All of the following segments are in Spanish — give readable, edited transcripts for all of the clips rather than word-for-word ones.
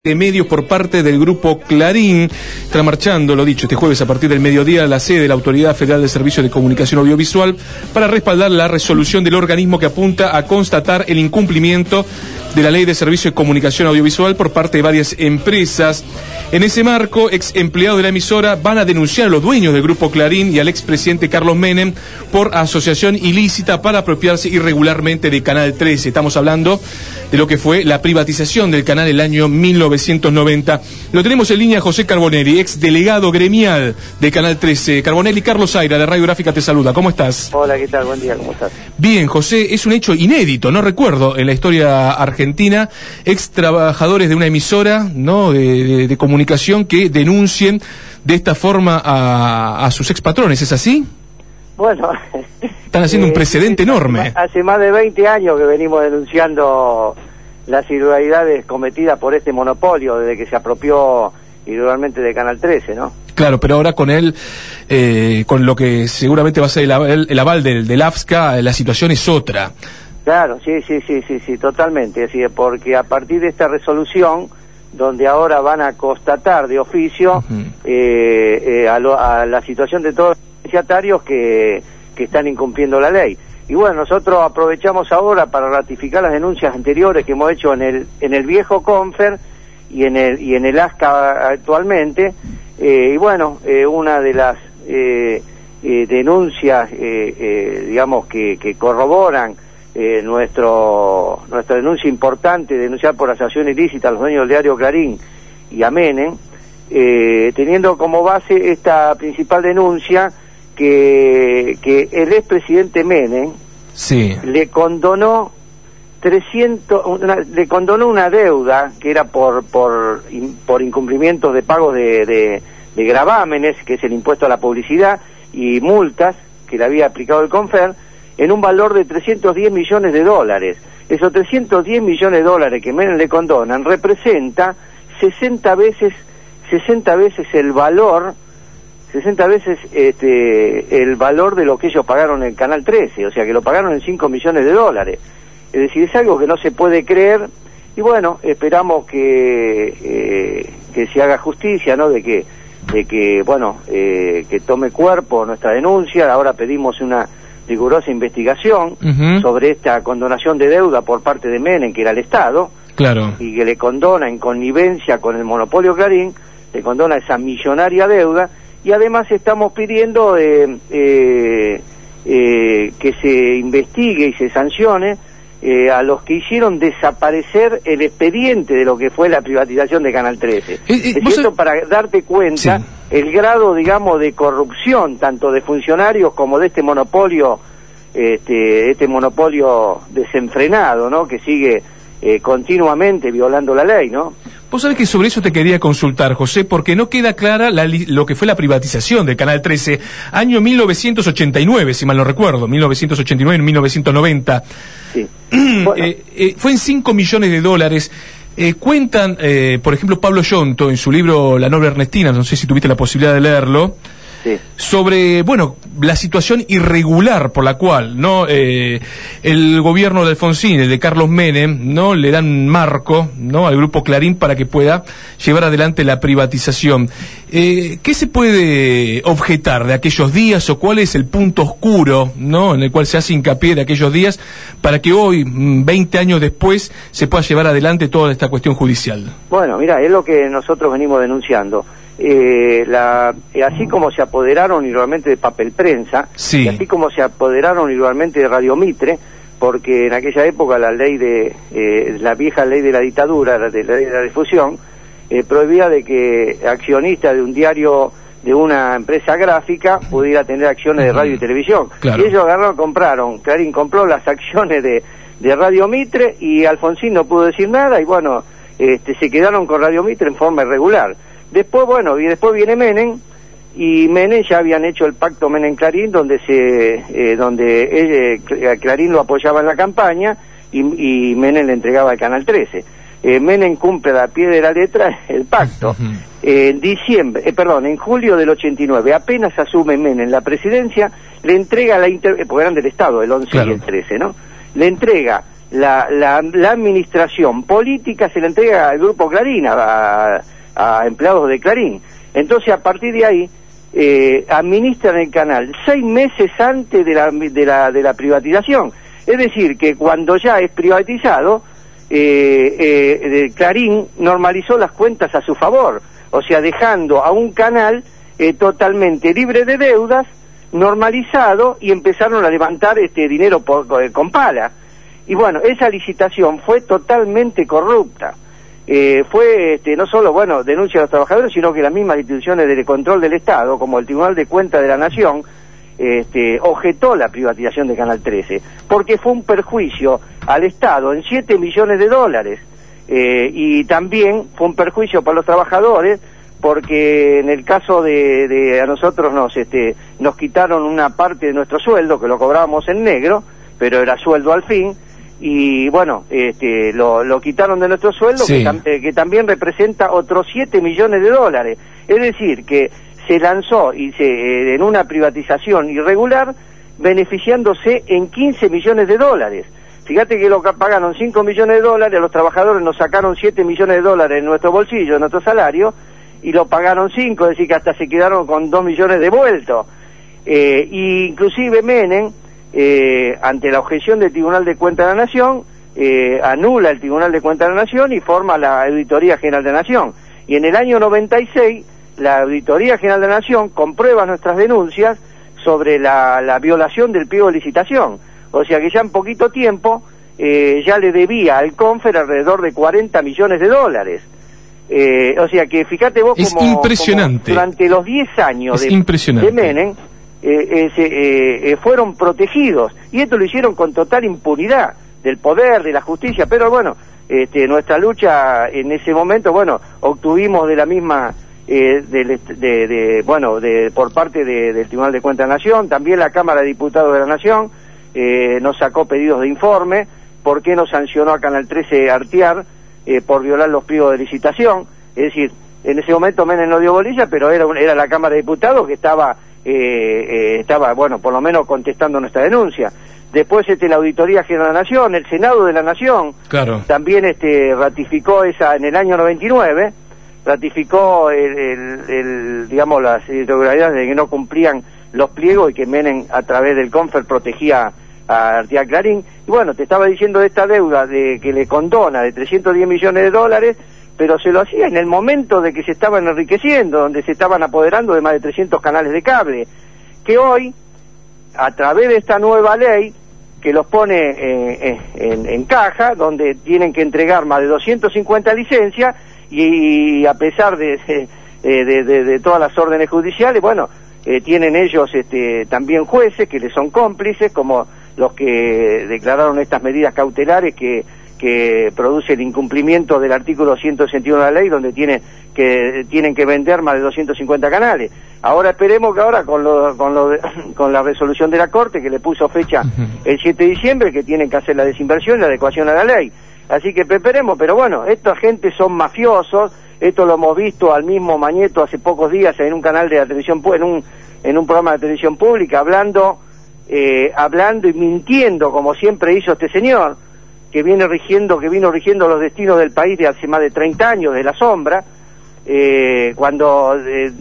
De medios por parte del Grupo Clarín. Está marchando, lo dicho, este jueves a partir del mediodía a la sede de la Autoridad Federal de Servicios de Comunicación Audiovisual para respaldar la resolución del organismo que apunta a constatar el incumplimiento de la Ley de Servicios de Comunicación Audiovisual por parte de varias empresas. En ese marco, ex empleados de la emisora van a denunciar a los dueños del Grupo Clarín y al expresidente Carlos Menem por asociación ilícita para apropiarse irregularmente de Canal 13. Estamos hablando de lo que fue la privatización del canal el año 1990. Lo tenemos en línea José Carbonelli, ex delegado gremial de Canal 13. Carbonelli, Carlos Zaira, de Radio Gráfica, te saluda. ¿Cómo estás? Hola, ¿qué tal? Buen día, ¿cómo estás? Bien, José, es un hecho inédito, no recuerdo, en la historia argentina, ex trabajadores de una emisora, ¿no?, de comunicación que denuncien de esta forma a sus ex patrones, ¿es así? Bueno, están haciendo un precedente enorme. Hace más de 20 años que venimos denunciando las irregularidades cometidas por este monopolio desde que se apropió irregularmente de Canal 13, ¿no? Claro, pero ahora con él, con lo que seguramente va a ser el aval del AFSCA, la situación es otra. Claro, sí, totalmente, así es, porque a partir de esta resolución, donde ahora van a constatar de oficio a la situación de todos los beneficiarios que están incumpliendo la ley. Y bueno, nosotros aprovechamos ahora para ratificar las denuncias anteriores que hemos hecho en el viejo Confer y en el ASCA actualmente. Y bueno, una de las denuncias, digamos, que corroboran nuestra denuncia importante, denunciar por asociación ilícita a los dueños del diario Clarín y a Menem, teniendo como base esta principal denuncia que el expresidente Menem le condonó una deuda que era por incumplimientos de pagos de gravámenes, que es el impuesto a la publicidad, y multas que le había aplicado el Confer, en un valor de $310 millones. Esos $310 millones que Menem le condonan representa 60 veces el valor, 60 veces el valor de lo que ellos pagaron en Canal 13, o sea que lo pagaron en $5 millones. Es decir, es algo que no se puede creer, y bueno, esperamos que se haga justicia, ¿no?, de que tome cuerpo nuestra denuncia. Ahora pedimos una rigurosa investigación sobre esta condonación de deuda por parte de Menem, que era el Estado, claro, y que le condona en connivencia con el monopolio Clarín, le condona esa millonaria deuda. Y además estamos pidiendo que se investigue y se sancione a los que hicieron desaparecer el expediente de lo que fue la privatización de Canal 13. Es cierto, para darte cuenta el grado, digamos, de corrupción, tanto de funcionarios como de este monopolio desenfrenado, ¿no?, que sigue continuamente violando la ley, ¿no? Vos sabés que sobre eso te quería consultar, José, porque no queda clara lo que fue la privatización de Canal 13, año 1989, si mal no recuerdo, 1989, 1990. Sí. Bueno. Fue en $5 millones. Cuentan, por ejemplo, Pablo Yonto, en su libro La Noble Ernestina, no sé si tuviste la posibilidad de leerlo, sobre, bueno, la situación irregular por la cual, ¿no?, el gobierno de Alfonsín, el de Carlos Menem, ¿no?, le dan marco, ¿no?, al Grupo Clarín para que pueda llevar adelante la privatización. ¿Qué se puede objetar de aquellos días, o cuál es el punto oscuro, ¿no?, en el cual se hace hincapié de aquellos días para que hoy, 20 años después, se pueda llevar adelante toda esta cuestión judicial? Bueno, mira, es lo que nosotros venimos denunciando. Así como se apoderaron igualmente de Papel Prensa, y así como se apoderaron igualmente de Radio Mitre, porque en aquella época la ley la vieja ley de la dictadura, la ley de la difusión, prohibía de que accionistas de un diario, de una empresa gráfica, pudiera tener acciones de radio y televisión. Claro. Y ellos compraron, Clarín compró las acciones de Radio Mitre, y Alfonsín no pudo decir nada, y bueno, se quedaron con Radio Mitre en forma irregular. Después viene Menem, y Menem ya habían hecho el pacto Menem-Clarín, donde Clarín lo apoyaba en la campaña, y Menem le entregaba el Canal 13. Menem cumple a pie de la letra el pacto. En julio del 89, apenas asume Menem la presidencia, le entrega porque eran del Estado, el 11 y el 13, ¿no? Le entrega la administración política se la entrega al Grupo Clarín, a empleados de Clarín. Entonces, a partir de ahí, administran el canal 6 meses antes de la privatización. Es decir, que cuando ya es privatizado, Clarín normalizó las cuentas a su favor, o sea, dejando a un canal totalmente libre de deudas, normalizado, y empezaron a levantar dinero con pala. Y bueno, esa licitación fue totalmente corrupta. Fue no solo, bueno, denuncia a los trabajadores, sino que las mismas instituciones de control del Estado, como el Tribunal de Cuentas de la Nación, objetó la privatización de Canal 13, porque fue un perjuicio al Estado en 7 millones de dólares, y también fue un perjuicio para los trabajadores, porque en el caso de a nosotros nos quitaron una parte de nuestro sueldo, que lo cobrábamos en negro, pero era sueldo al fin, y bueno, lo quitaron de nuestro sueldo, sí, que también representa otros 7 millones de dólares. Es decir, que se lanzó en una privatización irregular, beneficiándose en 15 millones de dólares. Fíjate que lo que pagaron 5 millones de dólares, los trabajadores nos sacaron 7 millones de dólares en nuestro bolsillo, en nuestro salario, y lo pagaron 5, es decir, que hasta se quedaron con 2 millones devueltos. Inclusive Menem, ante la objeción del Tribunal de Cuentas de la Nación, anula el Tribunal de Cuentas de la Nación y forma la Auditoría General de la Nación. Y en el año 96, la Auditoría General de la Nación comprueba nuestras denuncias sobre la violación del pliego de licitación. O sea que ya en poquito tiempo ya le debía al Confer alrededor de 40 millones de dólares. O sea que fíjate vos como durante los 10 años de Menem fueron protegidos, y esto lo hicieron con total impunidad del poder, de la justicia. Pero bueno, nuestra lucha en ese momento, bueno, obtuvimos de la misma por parte del Tribunal de Cuentas de la Nación, también la Cámara de Diputados de la Nación nos sacó pedidos de informe, por qué no sancionó a Canal 13 Artear por violar los pliegos de licitación. Es decir, en ese momento Menem no dio bolilla, pero era la Cámara de Diputados que estaba bueno, por lo menos contestando nuestra denuncia. Después la Auditoría General de la Nación, el Senado de la Nación, claro, también ratificó en el año 99, ratificó digamos, las irregularidades de que no cumplían los pliegos, y que Menem a través del Confer protegía a Artear Clarín. Y bueno, te estaba diciendo de esta deuda que le condona de 310 millones de dólares, pero se lo hacía en el momento de que se estaban enriqueciendo, donde se estaban apoderando de más de 300 canales de cable, que hoy, a través de esta nueva ley, que los pone en caja, donde tienen que entregar más de 250 licencias, y a pesar de todas las órdenes judiciales, bueno, tienen ellos también jueces que les son cómplices, como los que declararon estas medidas cautelares que produce el incumplimiento del artículo 161 de la ley, donde tienen que vender más de 250 canales. Ahora esperemos que ahora con la resolución de la Corte, que le puso fecha el 7 de diciembre, que tienen que hacer la desinversión y la adecuación a la ley. Así que esperemos, pero bueno, esta gente son mafiosos. Esto lo hemos visto al mismo Mañeto hace pocos días en un canal de la televisión, en un programa de televisión pública, hablando y mintiendo, como siempre hizo este señor, que vino rigiendo los destinos del país de hace más de 30 años, de la sombra, cuando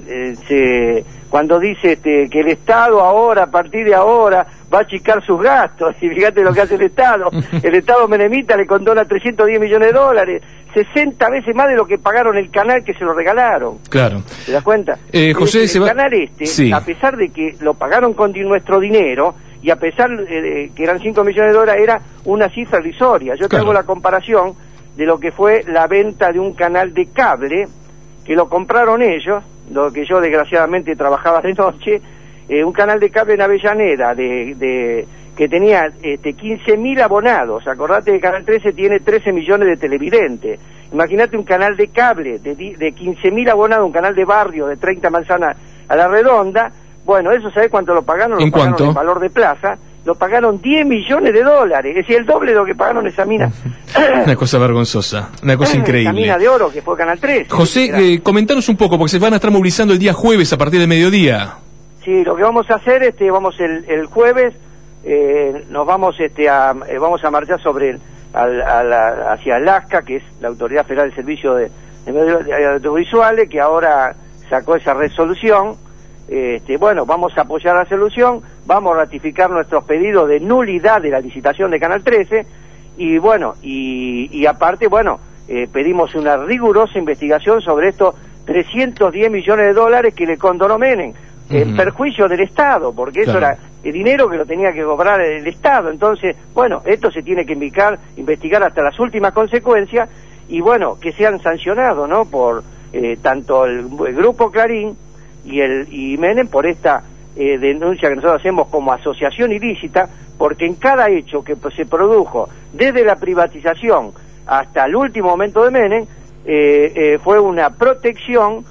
dice que el Estado ahora, a partir de ahora, va a achicar sus gastos. Y fíjate lo que hace el Estado. El Estado menemita le condona 310 millones de dólares, 60 veces más de lo que pagaron el canal que se lo regalaron. Claro. ¿Te das cuenta? José, el canal sí, a pesar de que lo pagaron con nuestro dinero, y a pesar de que eran 5 millones de dólares, era una cifra irrisoria. Yo te hago la comparación de lo que fue la venta de un canal de cable, que lo compraron ellos, lo que yo desgraciadamente trabajaba de noche, un canal de cable en Avellaneda, que tenía 15.000 abonados. Acordate que Canal 13 tiene 13 millones de televidentes. Imagínate un canal de cable de 15.000 abonados, un canal de barrio de 30 manzanas a la redonda. Bueno, eso, ¿sabés cuánto lo pagaron? ¿En cuánto? El valor de plaza. Lo pagaron 10 millones de dólares, es decir, el doble de lo que pagaron esa mina. Una cosa vergonzosa, una cosa increíble. La mina de oro que fue Canal 13. José, comentanos un poco, porque se van a estar movilizando el día jueves a partir de mediodía. Sí, lo que vamos a hacer, vamos el jueves, nos vamos vamos a marchar sobre hacia Alaska, que es la Autoridad Federal del Servicio de Medios Audiovisuales, que ahora sacó esa resolución. Bueno, vamos a apoyar la resolución, vamos a ratificar nuestros pedidos de nulidad de la licitación de Canal 13, y bueno, y aparte, bueno, pedimos una rigurosa investigación sobre estos 310 millones de dólares que le condonó Menem, en perjuicio del Estado, porque eso era el dinero que lo tenía que cobrar el Estado. Entonces, bueno, esto se tiene que investigar hasta las últimas consecuencias, y bueno, que sean sancionados, ¿no?, por tanto el Grupo Clarín y Menem, por esta denuncia que nosotros hacemos como asociación ilícita, porque en cada hecho que se produjo desde la privatización hasta el último momento de Menem, fue una protección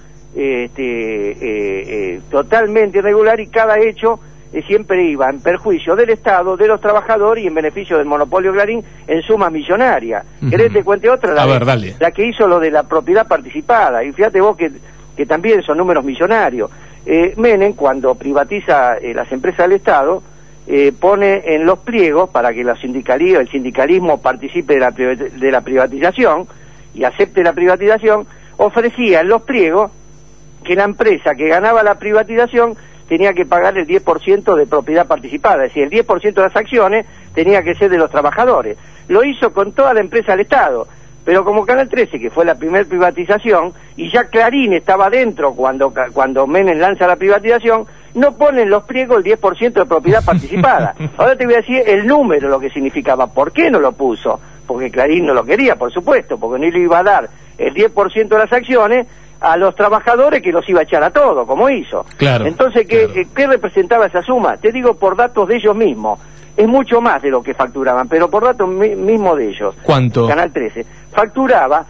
totalmente irregular, y cada hecho siempre iba en perjuicio del Estado, de los trabajadores y en beneficio del monopolio Clarín en suma millonaria. ¿Querés que te cuente otra? La que hizo lo de la propiedad participada, y fíjate vos que también son números millonarios. Menem, cuando privatiza las empresas del Estado, pone en los pliegos, para que el sindicalismo participe de la privatización y acepte la privatización, ofrecía en los pliegos que la empresa que ganaba la privatización tenía que pagar el 10% de propiedad participada, es decir, el 10% de las acciones tenía que ser de los trabajadores. Lo hizo con toda la empresa del Estado, pero como Canal 13, que fue la primera privatización, y ya Clarín estaba dentro cuando Menem lanza la privatización, no pone en los pliegos el 10% de propiedad participada. Ahora te voy a decir el número, lo que significaba. ¿Por qué no lo puso? Porque Clarín no lo quería, por supuesto, porque no le iba a dar el 10% de las acciones a los trabajadores, que los iba a echar a todos, como hizo. Claro, entonces, ¿qué representaba esa suma? Te digo por datos de ellos mismos. Es mucho más de lo que facturaban, pero por datos mismos de ellos. ¿Cuánto? Canal 13 facturaba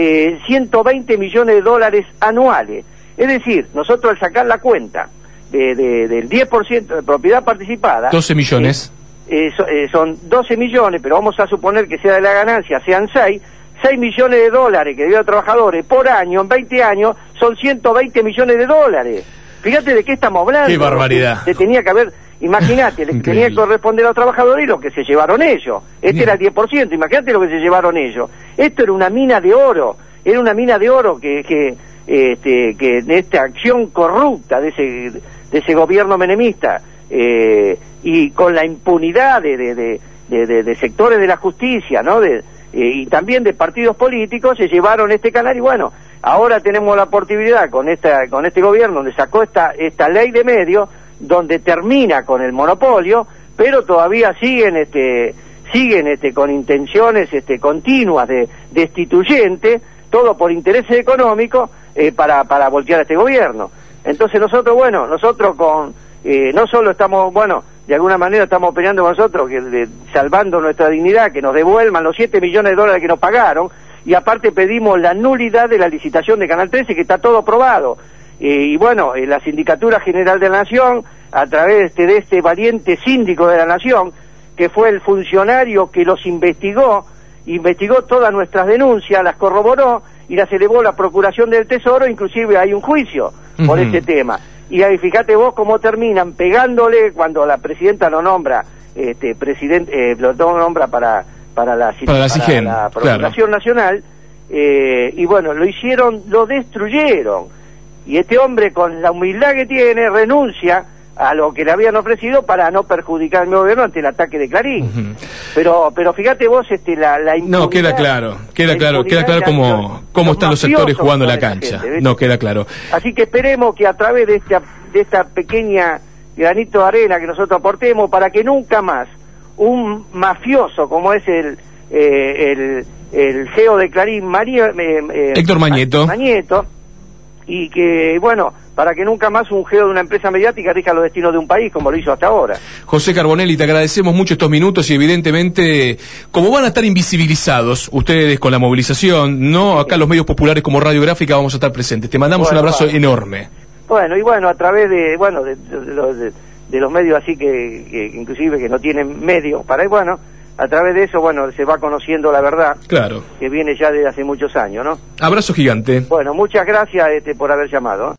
120 millones de dólares anuales. Es decir, nosotros al sacar la cuenta del 10% de propiedad participada... 12 millones. Son 12 millones, pero vamos a suponer que sea de la ganancia, sean 6 millones de dólares que debió a trabajadores por año, en 20 años, son 120 millones de dólares. Fíjate de qué estamos hablando. ¡Qué barbaridad! Se tenía que haber... Imagínate, le tenía que corresponder a los trabajadores y lo que se llevaron ellos. Era el 10%, imagínate lo que se llevaron ellos. Esto era una mina de oro, que en esta acción corrupta de ese gobierno menemista, y con la impunidad de sectores de la justicia, ¿no?, y también de partidos políticos, se llevaron este canal. Y bueno, ahora tenemos la oportunidad con este gobierno, donde sacó esta ley de medios, donde termina con el monopolio, pero todavía siguen con intenciones continuas de destituyentes, todo por intereses económicos, para voltear a este gobierno. Entonces nosotros no solo estamos, de alguna manera estamos peleando con nosotros, salvando nuestra dignidad, que nos devuelvan los 7 millones de dólares que nos pagaron, y aparte pedimos la nulidad de la licitación de Canal 13, que está todo aprobado. Y bueno, la Sindicatura General de la Nación, a través de este valiente síndico de la Nación, que fue el funcionario que los investigó todas nuestras denuncias, las corroboró y las elevó a la Procuración del Tesoro, inclusive hay un juicio por este tema. Y ahí fíjate vos cómo terminan pegándole cuando la presidenta lo nombra, lo nombra para la Procuración Nacional, y bueno, lo destruyeron. Y este hombre, con la humildad que tiene, renuncia a lo que le habían ofrecido para no perjudicar al nuevo gobierno ante el ataque de Clarín. Pero fíjate vos la impunidad. No, queda claro cómo están los sectores jugando la cancha. No, queda claro. Así que esperemos que a través de esta pequeña granito de arena que nosotros aportemos, para que nunca más un mafioso como es el CEO de Clarín, Héctor Mañeto, y que, para que nunca más un geo de una empresa mediática rija los destinos de un país, como lo hizo hasta ahora. José Carbonelli, te agradecemos mucho estos minutos, y evidentemente, como van a estar invisibilizados ustedes con la movilización, acá los medios populares como Radiográfica vamos a estar presentes. Te mandamos un abrazo enorme. A través de los medios así que inclusive que no tienen medios para a través de eso, se va conociendo la verdad. Claro. Que viene ya desde hace muchos años, ¿no? Abrazo gigante. Muchas gracias por haber llamado.